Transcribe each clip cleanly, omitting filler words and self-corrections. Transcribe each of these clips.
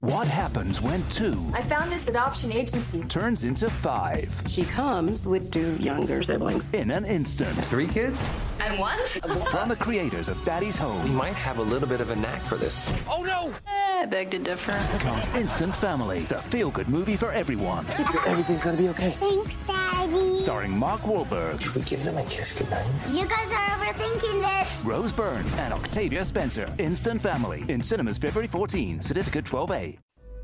What happens when 2 I found this adoption agency. turns into 5 She comes with 2 younger siblings. in an instant? 3 kids? At once? From the creators of Daddy's We Home might have a little bit of a knack for this. Oh no! I beg to differ. comes Instant Family, the feel-good movie for everyone. Everything's gonna be okay. Thanks, Daddy. Starring Mark Wahlberg, Should we give them a kiss goodnight? You guys are overthinking this. Rose Byrne, and Octavia Spencer. Instant Family in cinemas February 14. Certificate 12A.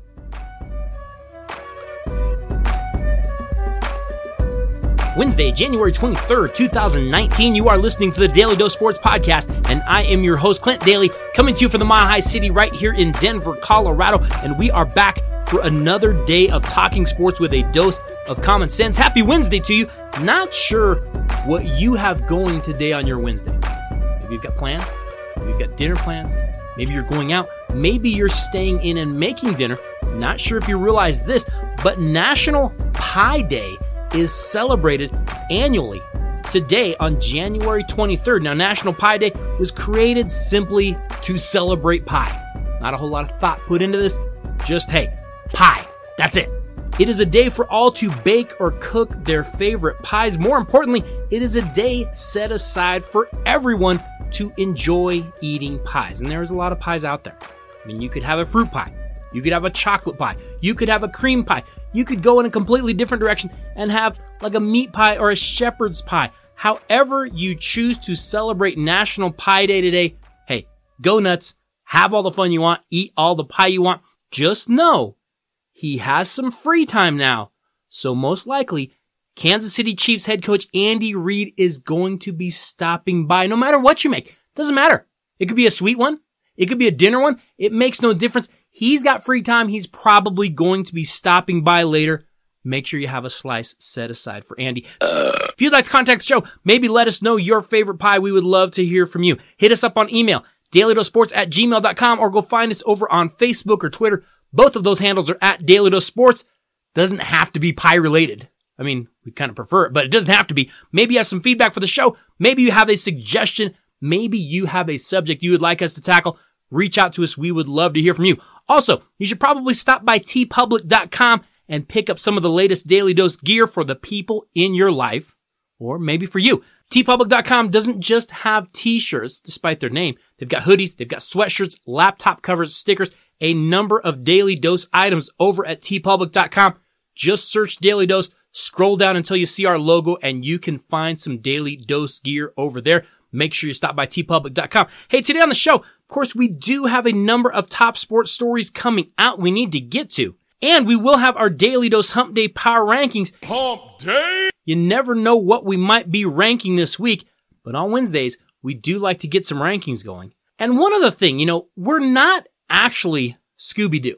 Wednesday, January 23rd, 2019. You are listening to the Daily Dose Sports Podcast, and I am your host, Clint Daly, coming to you from the Mile High City right here in Denver, Colorado. And we are back for another day of talking sports with a dose of common sense. Happy Wednesday to you. Not sure what you have going today on your Wednesday. Maybe you've got plans. Maybe you've got dinner plans. Maybe you're going out. Maybe you're staying in and making dinner. Not sure if you realize this, but National Pie Day is celebrated annually today on January 23rd. Now, National Pie Day was created simply to celebrate pie. Not a whole lot of thought put into this. Just, hey, pie. That's it. It is a day for all to bake or cook their favorite pies. More importantly, it is a day set aside for everyone to enjoy eating pies. And there's a lot of pies out there. I mean, you could have a fruit pie. You could have a chocolate pie. You could have a cream pie. You could go in a completely different direction and have like a meat pie or a shepherd's pie. However you choose to celebrate National Pie Day today, hey, go nuts. Have all the fun you want. Eat all the pie you want. Just know he has some free time now. So most likely, Kansas City Chiefs head coach Andy Reid is going to be stopping by no matter what you make. Doesn't matter. It could be a sweet one. It could be a dinner one. It makes no difference. He's got free time. He's probably going to be stopping by later. Make sure you have a slice set aside for Andy. If you'd like to contact the show, maybe let us know your favorite pie. We would love to hear from you. Hit us up on email, dailydosesports@gmail.com, or go find us over on Facebook or Twitter. Both of those handles are at Daily Dose Sports. Doesn't have to be pie related. I mean, we kind of prefer it, but it doesn't have to be. Maybe you have some feedback for the show. Maybe you have a suggestion. Maybe you have a subject you would like us to tackle. Reach out to us. We would love to hear from you. Also, you should probably stop by tpublic.com and pick up some of the latest Daily Dose gear for the people in your life, or maybe for you. tpublic.com doesn't just have t-shirts, despite their name. They've got hoodies, they've got sweatshirts, laptop covers, stickers, a number of Daily Dose items over at tpublic.com. Just search Daily Dose, scroll down until you see our logo, and you can find some Daily Dose gear over there. Make sure you stop by tpublic.com. Hey, today on the show, of course, we do have a number of top sports stories coming out we need to get to. And we will have our Daily Dose Hump Day Power Rankings. Hump Day! You never know what we might be ranking this week, but on Wednesdays, we do like to get some rankings going. And one other thing, we're not actually Scooby-Doo.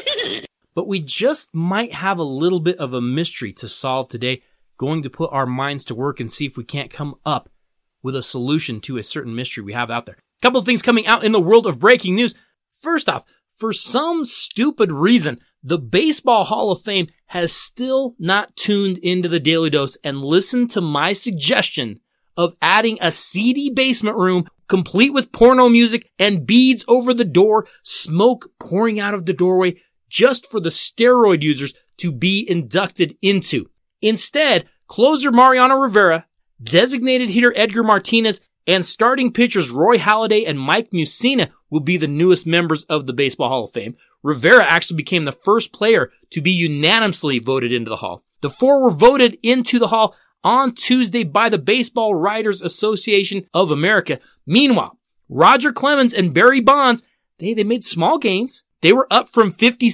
But we just might have a little bit of a mystery to solve today. Going to put our minds to work and see if we can't come up with a solution to a certain mystery we have out there. A couple of things coming out in the world of breaking news. First off, for some stupid reason, the Baseball Hall of Fame has still not tuned into the Daily Dose and listened to my suggestion of adding a seedy basement room complete with porno music and beads over the door, smoke pouring out of the doorway, just for the steroid users to be inducted into. Instead, closer Mariano Rivera, designated hitter Edgar Martinez, and starting pitchers Roy Halladay and Mike Mussina will be the newest members of the Baseball Hall of Fame. Rivera actually became the first player to be unanimously voted into the Hall. The 4 were voted into the Hall on Tuesday by the Baseball Writers Association of America. Meanwhile, Roger Clemens and Barry Bonds, they made small gains. They were up from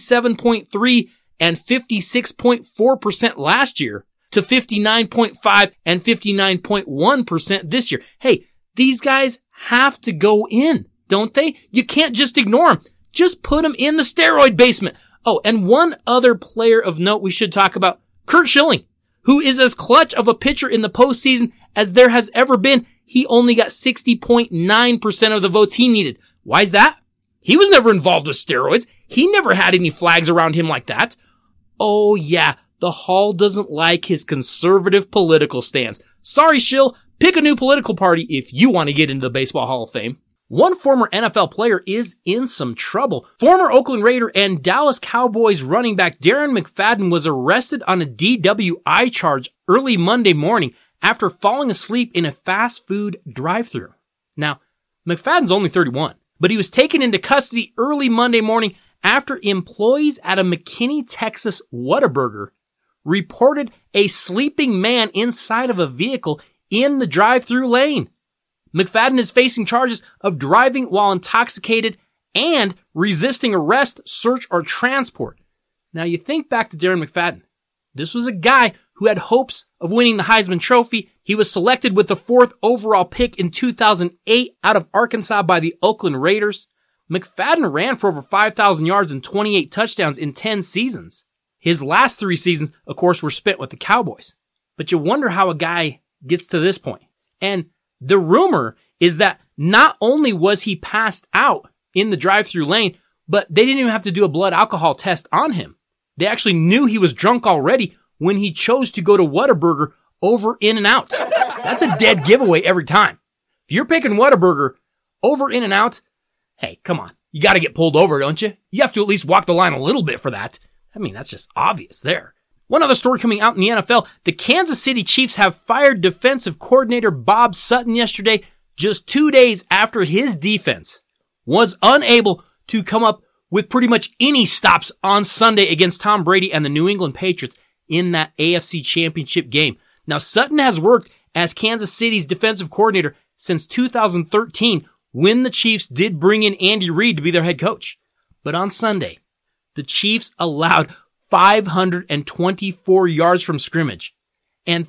57.3 and 56.4% last year to 59.5 and 59.1% this year. Hey, these guys have to go in, don't they? You can't just ignore them. Just put them in the steroid basement. Oh, and one other player of note we should talk about, Curt Schilling, who is as clutch of a pitcher in the postseason as there has ever been. He only got 60.9% of the votes he needed. Why is that? He was never involved with steroids. He never had any flags around him like that. Oh yeah, the Hall doesn't like his conservative political stance. Sorry, Schill. Pick a new political party if you want to get into the Baseball Hall of Fame. one former NFL player is in some trouble. Former Oakland Raider and Dallas Cowboys running back Darren McFadden was arrested on a DWI charge early Monday morning after falling asleep in a fast food drive-thru. Now, McFadden's only 31, but he was taken into custody early Monday morning after employees at a McKinney, Texas Whataburger reported a sleeping man inside of a vehicle in the drive-thru lane. McFadden is facing charges of driving while intoxicated and resisting arrest, search, or transport. Now you think back to Darren McFadden. This was a guy who had hopes of winning the Heisman Trophy. He was selected with the 4th overall pick in 2008 out of Arkansas by the Oakland Raiders. McFadden ran for over 5,000 yards and 28 touchdowns in 10 seasons. His last 3 seasons, of course, were spent with the Cowboys. But you wonder how a guy gets to this point. And the rumor is that not only was he passed out in the drive-thru lane, but they didn't even have to do a blood alcohol test on him. They actually knew he was drunk already when he chose to go to Whataburger over In-N-Out. That's a dead giveaway every time. If you're picking Whataburger over In-N-Out, hey, come on. You got to get pulled over, don't you? You have to at least walk the line a little bit for that. I mean, that's just obvious there. One other story coming out in the NFL, the Kansas City Chiefs have fired defensive coordinator Bob Sutton yesterday, just 2 days after his defense was unable to come up with pretty much any stops on Sunday against Tom Brady and the New England Patriots in that AFC Championship game. Now, Sutton has worked as Kansas City's defensive coordinator since 2013 when the Chiefs did bring in Andy Reid to be their head coach. But on Sunday, the Chiefs allowed 524 yards from scrimmage and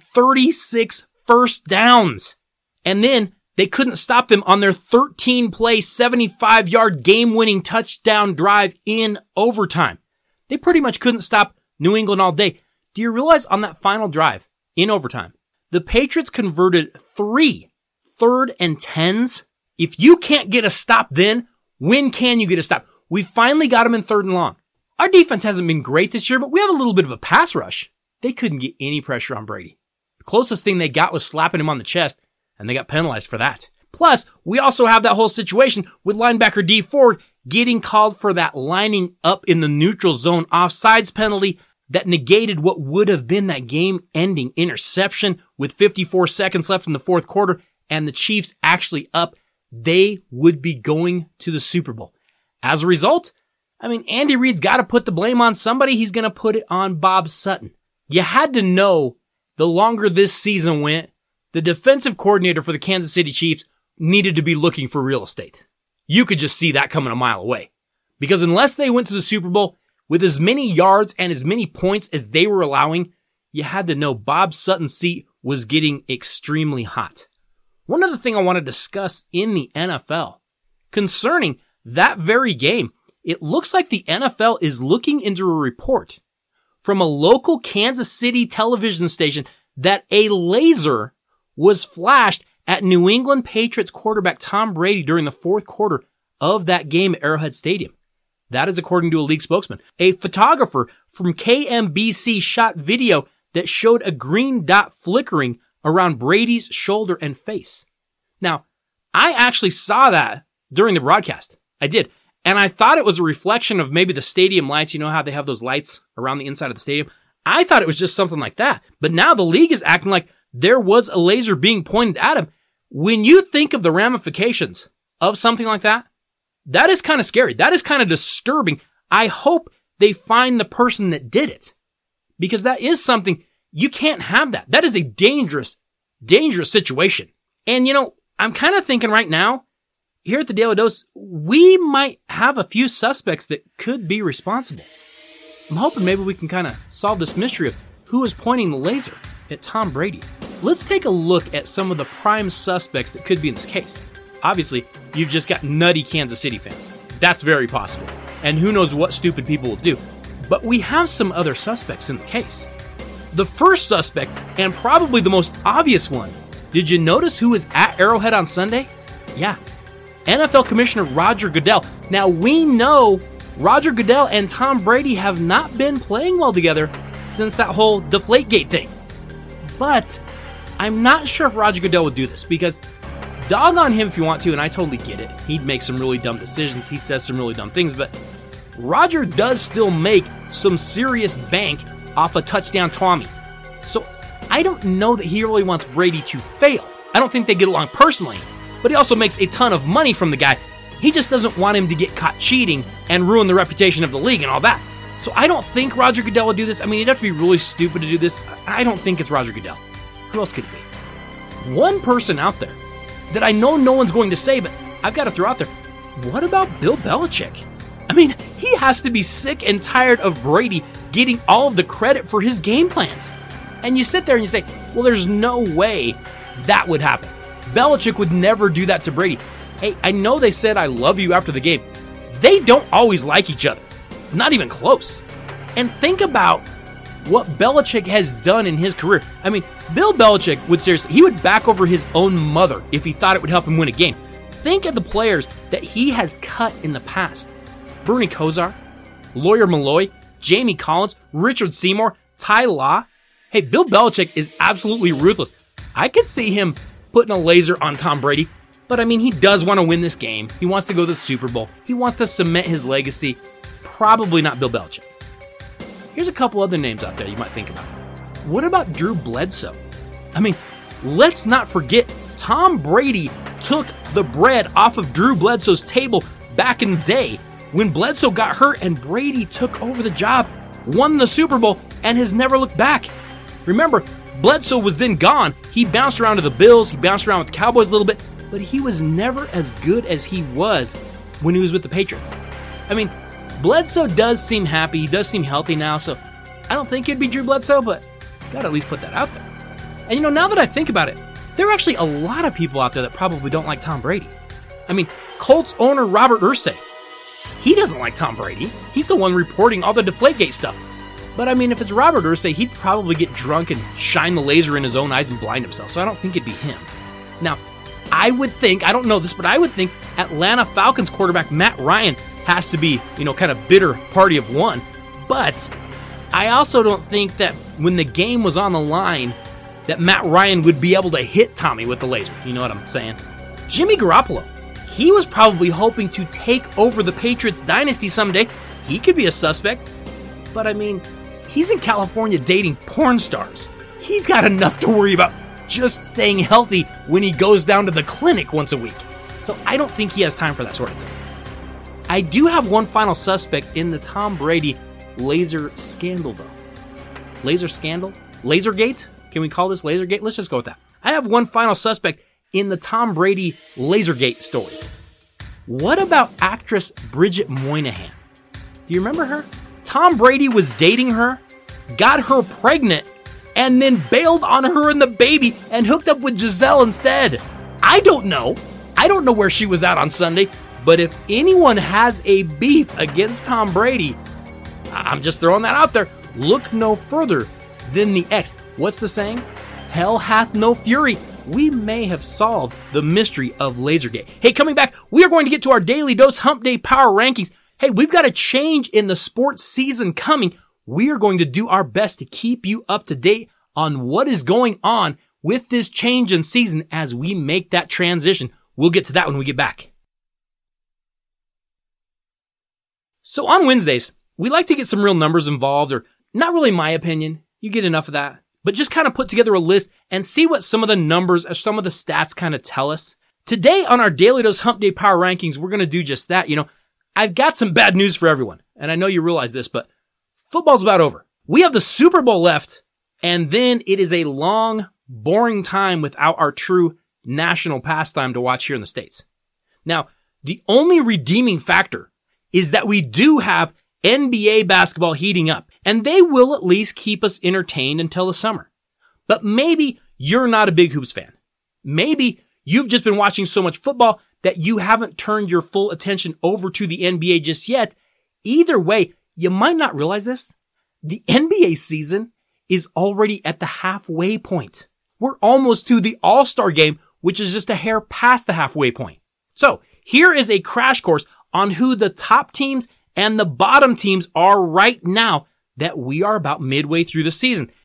36 first downs. And then they couldn't stop them on their 13-play, 75-yard game-winning touchdown drive in overtime. They pretty much couldn't stop New England all day. Do you realize on that final drive in overtime, the Patriots converted 3 3rd and 10s? If you can't get a stop then, when can you get a stop? We finally got them in 3rd and long. Our defense hasn't been great this year, but we have a little bit of a pass rush. They couldn't get any pressure on Brady. The closest thing they got was slapping him on the chest, and they got penalized for that. Plus, we also have that whole situation with linebacker Dee Ford getting called for that lining up in the neutral zone offsides penalty that negated what would have been that game-ending interception with 54 seconds left in the 4th quarter, and the Chiefs actually up. They would be going to the Super Bowl. As a result, I mean, Andy Reid's got to put the blame on somebody. He's going to put it on Bob Sutton. You had to know the longer this season went, the defensive coordinator for the Kansas City Chiefs needed to be looking for real estate. You could just see that coming a mile away. Because unless they went to the Super Bowl with as many yards and as many points as they were allowing, you had to know Bob Sutton's seat was getting extremely hot. One other thing I want to discuss in the NFL concerning that very game, it looks like the NFL is looking into a report from a local Kansas City television station that a laser was flashed at New England Patriots quarterback Tom Brady during the 4th quarter of that game at Arrowhead Stadium. That is according to a league spokesman. A photographer from KMBC shot video that showed a green dot flickering around Brady's shoulder and face. Now, I actually saw that during the broadcast. I did. And I thought it was a reflection of maybe the stadium lights. You know how they have those lights around the inside of the stadium? I thought it was just something like that. But now the league is acting like there was a laser being pointed at him. When you think of the ramifications of something like that, that is kind of scary. That is kind of disturbing. I hope they find the person that did it. Because that is something, you can't have that. That is a dangerous, dangerous situation. And you know, I'm kind of thinking right now, here at the Daily Dose, we might have a few suspects that could be responsible. I'm hoping maybe we can kind of solve this mystery of who is pointing the laser at Tom Brady. Let's take a look at some of the prime suspects that could be in this case. Obviously, you've just got nutty Kansas City fans. That's very possible. And who knows what stupid people will do. But we have some other suspects in the case. The first suspect, and probably the most obvious one, did you notice who was at Arrowhead on Sunday? Yeah, NFL Commissioner Roger Goodell. Now, we know Roger Goodell and Tom Brady have not been playing well together since that whole Deflategate thing. But I'm not sure if Roger Goodell would do this because Dog on him if you want to, and I totally get it. He'd make some really dumb decisions. He says some really dumb things, but Roger does still make some serious bank off a touchdown Tommy. So I don't know that he really wants Brady to fail. I don't think they get along personally, but he also makes a ton of money from the guy. He just doesn't want him to get caught cheating and ruin the reputation of the league and all that. So I don't think Roger Goodell would do this. I mean, he'd have to be really stupid to do this. I don't think it's Roger Goodell. Who else could it be? One person out there that I know no one's going to say, but I've got to throw out there. What about Bill Belichick? I mean, he has to be sick and tired of Brady getting all of the credit for his game plans. And you sit there and you say, well, there's no way that would happen. Belichick would never do that to Brady. Hey, I know they said I love you after the game. They don't always like each other. Not even close. And think about what Belichick has done in his career. I mean, Bill Belichick would seriously, he would back over his own mother if he thought it would help him win a game. Think of the players that he has cut in the past. Bernie Kosar, Lawyer Malloy, Jamie Collins, Richard Seymour, Ty Law. Hey, Bill Belichick is absolutely ruthless. I could see him putting a laser on Tom Brady, but I mean, he does want to win this game. He wants to go to the Super Bowl. He wants to cement his legacy. Probably not Bill Belichick. Here's a couple other names out there you might think about. What about Drew Bledsoe? I mean, let's not forget, Tom Brady took the bread off of Drew Bledsoe's table back in the day when Bledsoe got hurt and Brady took over the job, won the Super Bowl, and has never looked back. Remember, Bledsoe was then gone. He bounced around to the Bills, he bounced around with the Cowboys a little bit, but he was never as good as he was when he was with the Patriots. I mean, Bledsoe does seem happy, he does seem healthy now, so I don't think it'd be Drew Bledsoe, but gotta at least put that out there. And you know, now that I think about it, there are actually a lot of people out there that probably don't like Tom Brady. I mean, Colts owner Robert Irsay, he doesn't like Tom Brady. He's the one reporting all the Deflategate stuff. But I mean, if it's Robert Irsay, he'd probably get drunk and shine the laser in his own eyes and blind himself, so I don't think it'd be him. Now, I would think, I don't know this, but I would think Atlanta Falcons quarterback Matt Ryan has to be, kind of bitter party of one. But I also don't think that when the game was on the line, that Matt Ryan would be able to hit Tommy with the laser. You know what I'm saying? Jimmy Garoppolo, he was probably hoping to take over the Patriots dynasty someday. He could be a suspect. But I mean, he's in California dating porn stars. He's got enough to worry about just staying healthy when he goes down to the clinic once a week. So I don't think he has time for that sort of thing. I do have one final suspect in the Tom Brady laser scandal, though. Laser scandal? Lasergate? Can we call this Lasergate? Let's just go with that. I have one final suspect in the Tom Brady Lasergate story. What about actress Bridget Moynihan? Do you remember her? Tom Brady was dating her, got her pregnant, and then bailed on her and the baby and hooked up with Giselle instead. I don't know. I don't know where she was at on Sunday, but if anyone has a beef against Tom Brady, I'm just throwing that out there. Look no further than the ex. What's the saying? Hell hath no fury. We may have solved the mystery of Lasergate. Hey, coming back, we are going to get to our Daily Dose Hump Day Power Rankings. Hey, we've got a change in the sports season coming. We are going to do our best to keep you up to date on what is going on with this change in season as we make that transition. We'll get to that when we get back. So on Wednesdays, we like to get some real numbers involved, or not really my opinion. You get enough of that. But just kind of put together a list and see what some of the numbers or some of the stats kind of tell us. Today on our Daily Dose Hump Day Power Rankings, we're going to do just that. I've got some bad news for everyone. And I know you realize this, but football's about over. We have the Super Bowl left, and then it is a long, boring time without our true national pastime to watch here in the States. Now, the only redeeming factor is that we do have NBA basketball heating up, and they will at least keep us entertained until the summer. But maybe you're not a big hoops fan. Maybe you've just been watching so much football that you haven't turned your full attention over to the NBA just yet. Either way, you might not realize this. The NBA season is already at the halfway point. We're almost to the All-Star game, which is just a hair past the halfway point. So here is a crash course on who the top teams and the bottom teams are right now that we are about midway through the season.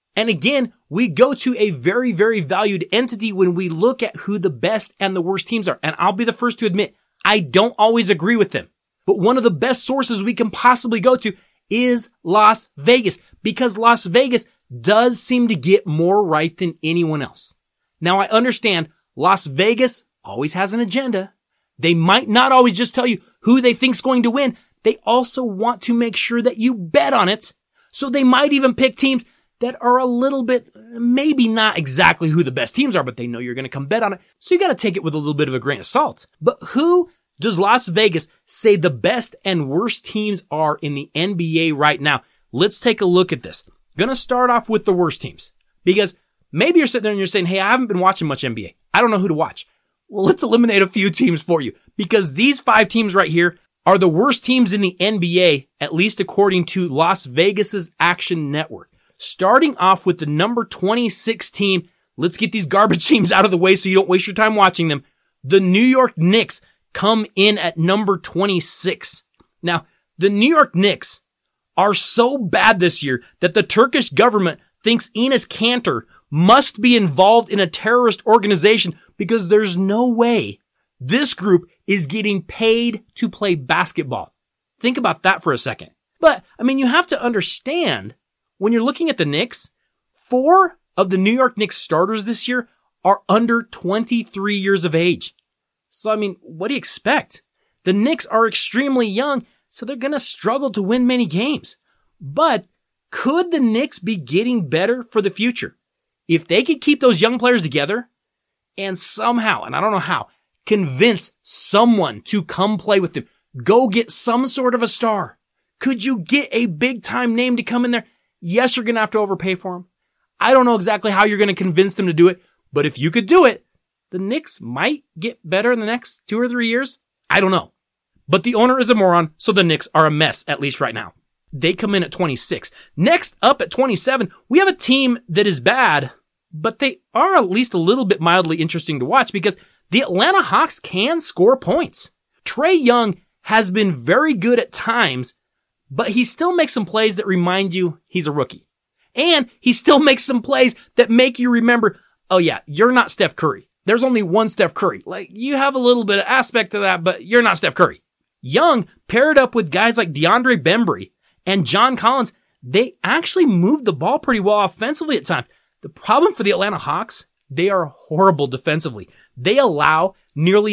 And again, we go to a very, very valued entity when we look at who the best and the worst teams are. And I'll be the first to admit, I don't always agree with them. But one of the best sources we can possibly go to is Las Vegas, because Las Vegas does seem to get more right than anyone else. Now, I understand Las Vegas always has an agenda. They might not always just tell you who they think's going to win. They also want to make sure that you bet on it. So they might even pick teams that are a little bit, maybe not exactly who the best teams are, but they know you're going to come bet on it. So you got to take it with a little bit of a grain of salt. But who does Las Vegas say the best and worst teams are in the NBA right now? Let's take a look at this. Going to start off with the worst teams, because maybe you're sitting there and you're saying, hey, I haven't been watching much NBA. I don't know who to watch. Well, let's eliminate a few teams for you, because these 5 teams right here are the worst teams in the NBA, at least according to Las Vegas's Action Network. Starting off with the number 26 team, let's get these garbage teams out of the way so you don't waste your time watching them. The New York Knicks come in at number 26. Now, the New York Knicks are so bad this year that the Turkish government thinks Enes Kanter must be involved in a terrorist organization, because there's no way this group is getting paid to play basketball. Think about that for a second. But, you have to understand, when you're looking at the Knicks, 4 of the New York Knicks starters this year are under 23 years of age. So, what do you expect? The Knicks are extremely young, so they're going to struggle to win many games. But could the Knicks be getting better for the future? If they could keep those young players together and somehow, and I don't know how, convince someone to come play with them, go get some sort of a star. Could you get a big time name to come in there? Yes, you're going to have to overpay for them. I don't know exactly how you're going to convince them to do it, but if you could do it, the Knicks might get better in the next 2 or 3 years. I don't know. But the owner is a moron, so the Knicks are a mess, at least right now. They come in at 26. Next up at 27, we have a team that is bad, but they are at least a little bit mildly interesting to watch, because the Atlanta Hawks can score points. Trae Young has been very good at times, but he still makes some plays that remind you he's a rookie. And he still makes some plays that make you remember, oh yeah, you're not Steph Curry. There's only one Steph Curry. You have a little bit of aspect to that, but you're not Steph Curry. Young, paired up with guys like DeAndre Bembry and John Collins, they actually move the ball pretty well offensively at times. The problem for the Atlanta Hawks, they are horrible defensively. They allow nearly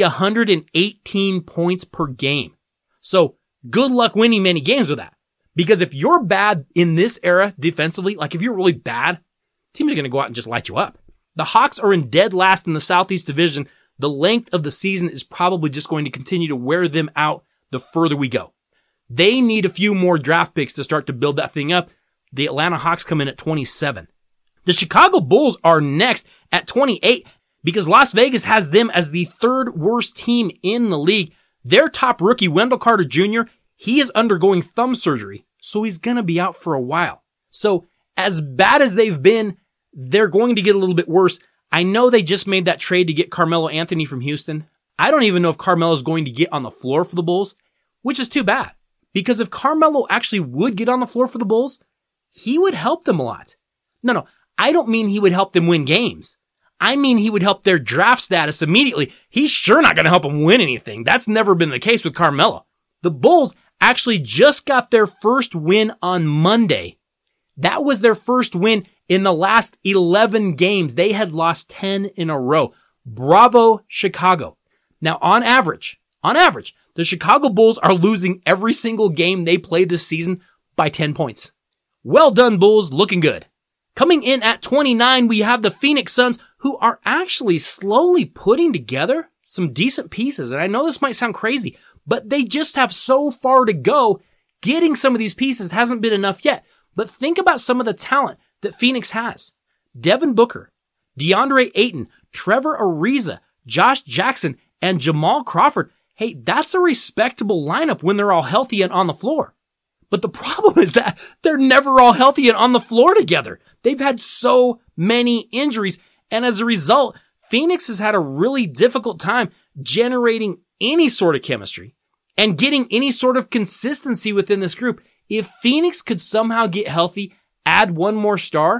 118 points per game. So good luck winning many games with that. Because if you're bad in this era defensively, if you're really bad, teams are going to go out and just light you up. The Hawks are in dead last in the Southeast Division. The length of the season is probably just going to continue to wear them out the further we go. They need a few more draft picks to start to build that thing up. The Atlanta Hawks come in at 27. The Chicago Bulls are next at 28, because Las Vegas has them as the 3rd worst team in the league. Their top rookie, Wendell Carter Jr., he is undergoing thumb surgery, so he's going to be out for a while. So as bad as they've been, they're going to get a little bit worse. I know they just made that trade to get Carmelo Anthony from Houston. I don't even know if Carmelo is going to get on the floor for the Bulls, which is too bad. Because if Carmelo actually would get on the floor for the Bulls, he would help them a lot. No, I don't mean he would help them win games. I mean he would help their draft status immediately. He's sure not going to help them win anything. That's never been the case with Carmelo. The Bulls actually just got their first win on Monday. That was their first win in the last 11 games. They had lost 10 in a row. Bravo, Chicago. Now, on average, the Chicago Bulls are losing every single game they play this season by 10 points. Well done, Bulls. Looking good. Coming in at 29, we have the Phoenix Suns, who are actually slowly putting together some decent pieces. And I know this might sound crazy, but they just have so far to go. Getting some of these pieces hasn't been enough yet. But think about some of the talent that Phoenix has. Devin Booker, DeAndre Ayton, Trevor Ariza, Josh Jackson, and Jamal Crawford. Hey, that's a respectable lineup when they're all healthy and on the floor. But the problem is that they're never all healthy and on the floor together. They've had so many injuries, and as a result, Phoenix has had a really difficult time generating any sort of chemistry and getting any sort of consistency within this group. If Phoenix could somehow get healthy, add one more star,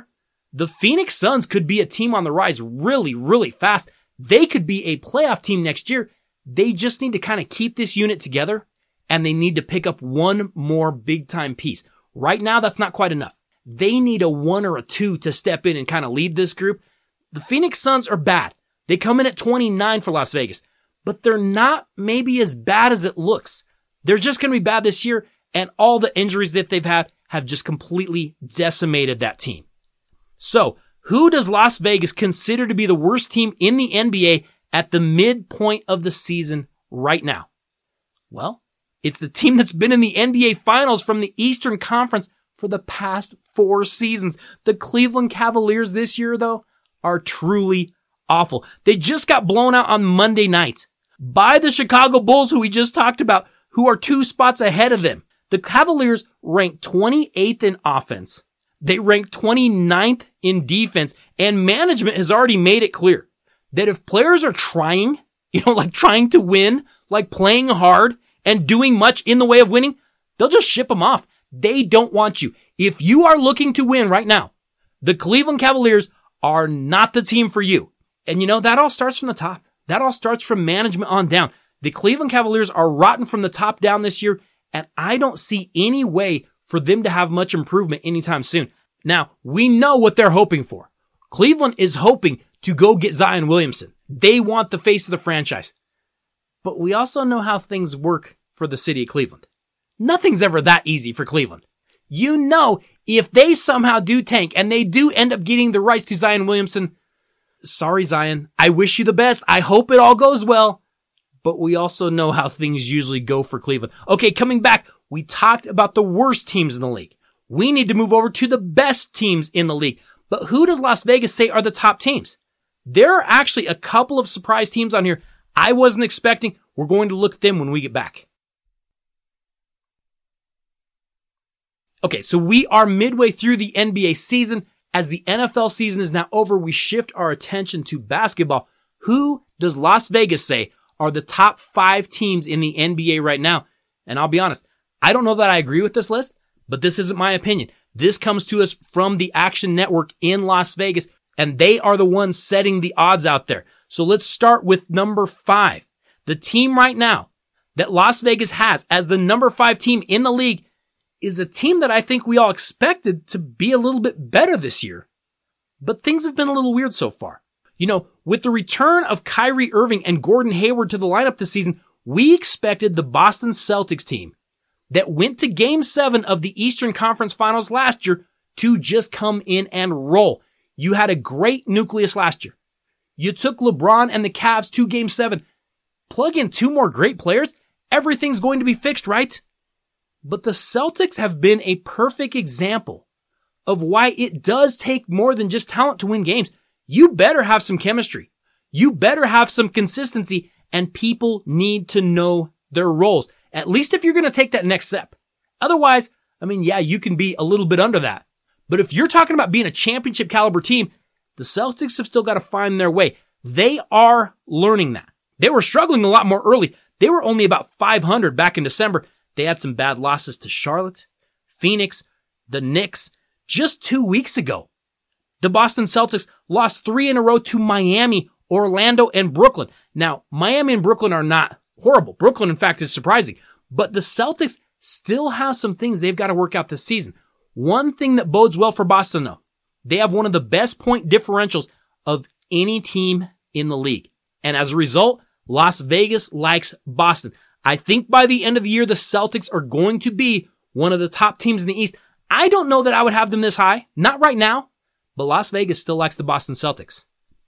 The Phoenix Suns could be a team on the rise really, really fast. They could be a playoff team next year. They just need to kind of keep this unit together, and they need to pick up one more big-time piece. Right now, that's not quite enough. They need a 1 or a 2 to step in and kind of lead this group. The Phoenix Suns are bad. They come in at 29 for Las Vegas, but they're not maybe as bad as it looks. They're just going to be bad this year, and all the injuries that they've had have just completely decimated that team. So, who does Las Vegas consider to be the worst team in the NBA at the midpoint of the season right now? Well, it's the team that's been in the NBA Finals from the Eastern Conference for the past 4 seasons. The Cleveland Cavaliers this year, though, are truly awful. They just got blown out on Monday night by the Chicago Bulls, who we just talked about, who are 2 spots ahead of them. The Cavaliers ranked 28th in offense. They ranked 29th in defense, and management has already made it clear that if players are trying, like trying to win, like playing hard and doing much in the way of winning, they'll just ship them off. They don't want you. If you are looking to win right now, the Cleveland Cavaliers are not the team for you. And that all starts from the top. That all starts from management on down. The Cleveland Cavaliers are rotten from the top down this year, and I don't see any way for them to have much improvement anytime soon. Now, we know what they're hoping for. Cleveland is hoping to go get Zion Williamson. They want the face of the franchise. But we also know how things work for the city of Cleveland. Nothing's ever that easy for Cleveland. If they somehow do tank and they do end up getting the rights to Zion Williamson, sorry, Zion, I wish you the best. I hope it all goes well. But we also know how things usually go for Cleveland. Okay, coming back, we talked about the worst teams in the league. We need to move over to the best teams in the league. But who does Las Vegas say are the top teams? There are actually a couple of surprise teams on here I wasn't expecting. We're going to look at them when we get back. Okay, so we are midway through the NBA season. As the NFL season is now over, we shift our attention to basketball. Who does Las Vegas say are the top 5 teams in the NBA right now? And I'll be honest, I don't know that I agree with this list, but this isn't my opinion. This comes to us from the Action Network in Las Vegas, and they are the ones setting the odds out there. So let's start with number 5. The team right now that Las Vegas has as the number 5 team in the league is a team that I think we all expected to be a little bit better this year. But things have been a little weird so far. With the return of Kyrie Irving and Gordon Hayward to the lineup this season, we expected the Boston Celtics team that went to Game 7 of the Eastern Conference Finals last year to just come in and roll. You had a great nucleus last year. You took LeBron and the Cavs to Game 7. Plug in 2 more great players, everything's going to be fixed, right? But the Celtics have been a perfect example of why it does take more than just talent to win games. You better have some chemistry. You better have some consistency, and people need to know their roles. At least if you're going to take that next step. Otherwise, you can be a little bit under that. But if you're talking about being a championship caliber team, the Celtics have still got to find their way. They are learning that. They were struggling a lot more early. They were only about 500 back in December. They had some bad losses to Charlotte, Phoenix, the Knicks. Just 2 weeks ago, the Boston Celtics lost 3 in a row to Miami, Orlando, and Brooklyn. Now, Miami and Brooklyn are not horrible. Brooklyn, in fact, is surprising. But the Celtics still have some things they've got to work out this season. One thing that bodes well for Boston, though, they have one of the best point differentials of any team in the league. And as a result, Las Vegas likes Boston. I think by the end of the year, the Celtics are going to be one of the top teams in the East. I don't know that I would have them this high. Not right now. But Las Vegas still likes the Boston Celtics.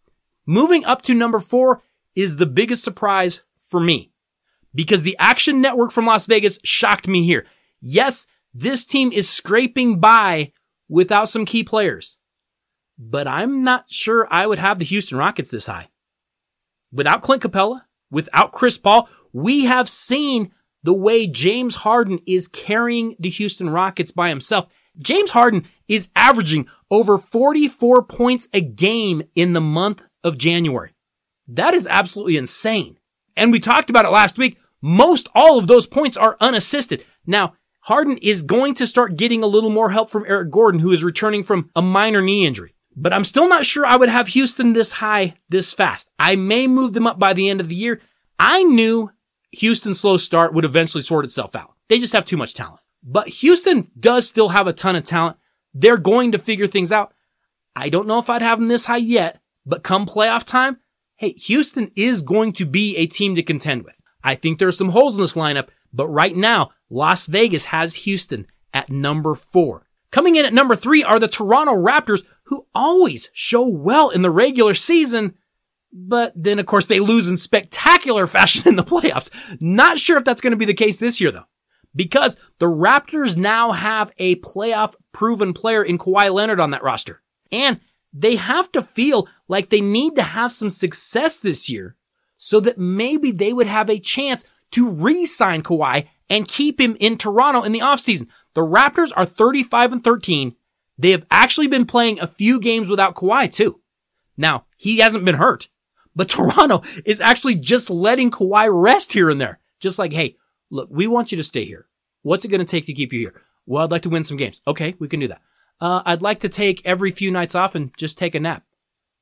Moving up to number 4 is the biggest surprise for me, because the Action Network from Las Vegas shocked me here. Yes, this team is scraping by without some key players, but I'm not sure I would have the Houston Rockets this high. Without Clint Capella, without Chris Paul, we have seen the way James Harden is carrying the Houston Rockets by himself. James Harden is averaging over 44 points a game in the month of January. That is absolutely insane. And we talked about it last week. Most all of those points are unassisted. Now, Harden is going to start getting a little more help from Eric Gordon, who is returning from a minor knee injury. But I'm still not sure I would have Houston this high this fast. I may move them up by the end of the year. I knew Houston's slow start would eventually sort itself out. They just have too much talent. But Houston does still have a ton of talent. They're going to figure things out. I don't know if I'd have them this high yet, but come playoff time, hey, Houston is going to be a team to contend with. I think there are some holes in this lineup, but right now, Las Vegas has Houston at number 4. Coming in at number 3 are the Toronto Raptors, who always show well in the regular season, but then of course they lose in spectacular fashion in the playoffs. Not sure if that's going to be the case this year though, because the Raptors now have a playoff proven player in Kawhi Leonard on that roster. And they have to feel like they need to have some success this year so that maybe they would have a chance to re-sign Kawhi and keep him in Toronto in the offseason. The Raptors are 35-13. They have actually been playing a few games without Kawhi too. Now, he hasn't been hurt, but Toronto is actually just letting Kawhi rest here and there. Just like, hey, look, we want you to stay here. What's it going to take to keep you here? Well, I'd like to win some games. Okay, we can do that. I'd like to take every few nights off and just take a nap.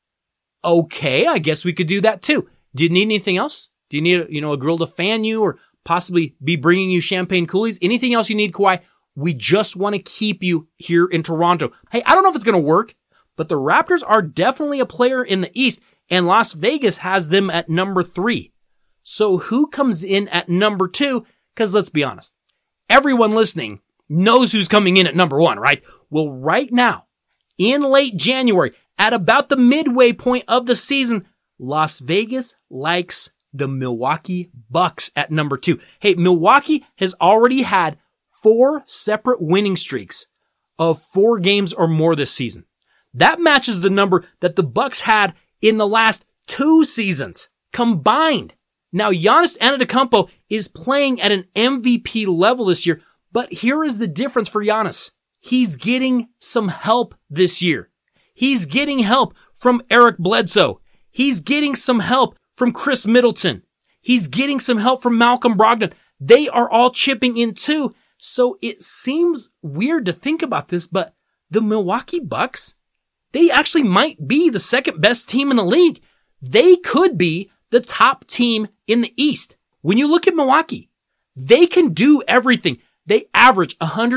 Okay, I guess we could do that too. Do you need anything else? Do you need, a girl to fan you or possibly be bringing you champagne coolies? Anything else you need, Kawhi? We just want to keep you here in Toronto. Hey, I don't know if it's going to work, but the Raptors are definitely a player in the East, and Las Vegas has them at number 3. So who comes in at number 2? Because let's be honest, everyone listening knows who's coming in at number 1, right? Well, right now, in late January, at about the midway point of the season, Las Vegas likes the Milwaukee Bucks at number 2. Hey, Milwaukee has already had 4 separate winning streaks of 4 games or more this season. That matches the number that the Bucks had in the last 2 seasons combined. Now, Giannis Antetokounmpo is playing at an MVP level this year, but here is the difference for Giannis. He's getting some help this year. He's getting help from Eric Bledsoe. He's getting some help from Chris Middleton. He's getting some help from Malcolm Brogdon. They are all chipping in too. So it seems weird to think about this, but the Milwaukee Bucks, they actually might be the second best team in the league. They could be the top team in the East. When you look at Milwaukee, they can do everything. They average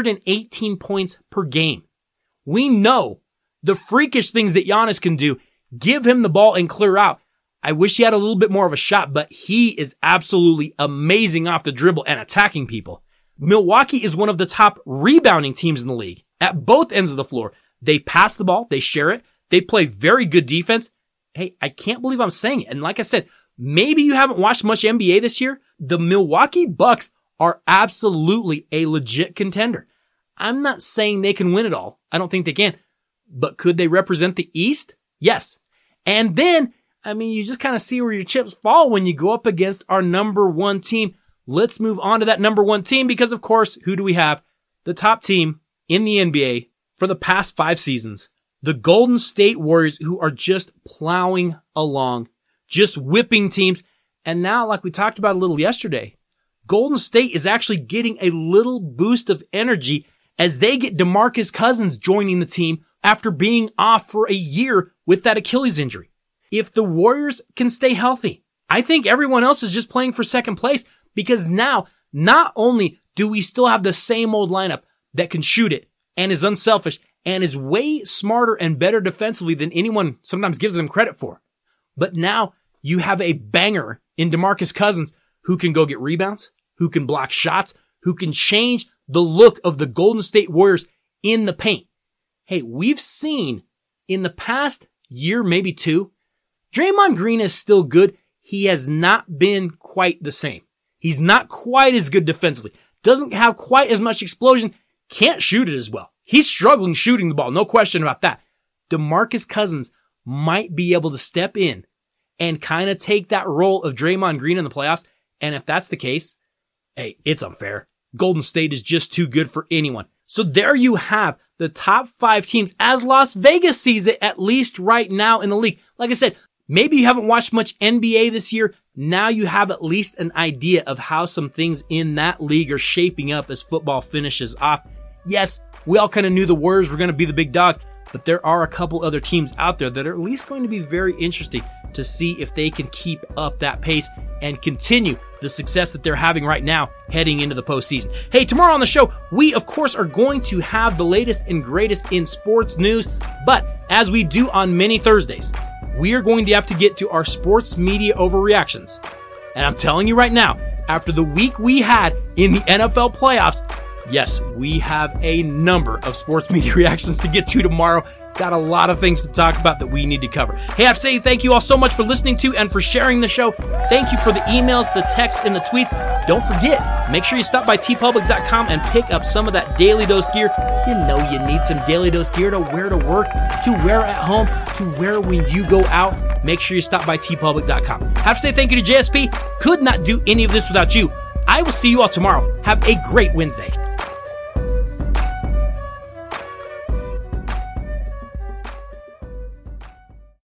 118 points per game. We know the freakish things that Giannis can do. Give him the ball and clear out. I wish he had a little bit more of a shot, but he is absolutely amazing off the dribble and attacking people. Milwaukee is one of the top rebounding teams in the league at both ends of the floor. They pass the ball. They share it. They play very good defense. Hey, I can't believe I'm saying it. And like I said, maybe you haven't watched much NBA this year. The Milwaukee Bucks are absolutely a legit contender. I'm not saying they can win it all. I don't think they can. But could they represent the East? Yes. And then, you just kind of see where your chips fall when you go up against our number 1 team. Let's move on to that number 1 team because, of course, who do we have? The top team in the NBA for the past 5 seasons. The Golden State Warriors, who are just plowing along, just whipping teams. And now, like we talked about a little yesterday, Golden State is actually getting a little boost of energy as they get DeMarcus Cousins joining the team after being off for a year with that Achilles injury. If the Warriors can stay healthy, I think everyone else is just playing for second place because now not only do we still have the same old lineup that can shoot it and is unselfish and is way smarter and better defensively than anyone sometimes gives them credit for, but now you have a banger in DeMarcus Cousins who can go get rebounds, who can block shots, who can change the look of the Golden State Warriors in the paint. Hey, we've seen in the past year, maybe 2, Draymond Green is still good. He has not been quite the same. He's not quite as good defensively. Doesn't have quite as much explosion. Can't shoot it as well. He's struggling shooting the ball. No question about that. DeMarcus Cousins might be able to step in and kind of take that role of Draymond Green in the playoffs. And if that's the case, hey, it's unfair. Golden State is just too good for anyone. So there you have the top 5 teams as Las Vegas sees it, at least right now in the league. Like I said, maybe you haven't watched much NBA this year. Now you have at least an idea of how some things in that league are shaping up as football finishes off. Yes, we all kind of knew the Warriors were going to be the big dog, but there are a couple other teams out there that are at least going to be very interesting to see if they can keep up that pace and continue the success that they're having right now heading into the postseason. Hey, tomorrow on the show, we of course are going to have the latest and greatest in sports news, but as we do on many Thursdays, we are going to have to get to our sports media overreactions. And I'm telling you right now, after the week we had in the NFL playoffs, yes, we have a number of sports media reactions to get to tomorrow. Got a lot of things to talk about that we need to cover. Hey, I have to say thank you all so much for listening to and for sharing the show. Thank you for the emails, the texts, and the tweets. Don't forget, make sure you stop by tpublic.com and pick up some of that Daily Dose gear. You know you need some Daily Dose gear to wear to work, to wear at home, to wear when you go out. Make sure you stop by tpublic.com. I have to say thank you to JSP. Could not do any of this without you. I will see you all tomorrow. Have a great Wednesday.